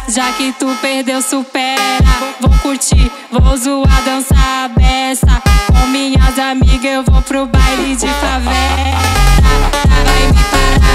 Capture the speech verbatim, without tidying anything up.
Já que tu perdeu, supera. Vou curtir, vou zoar, dançar a beça. Com minhas amigas eu vou pro baile de favela. Vai me parar.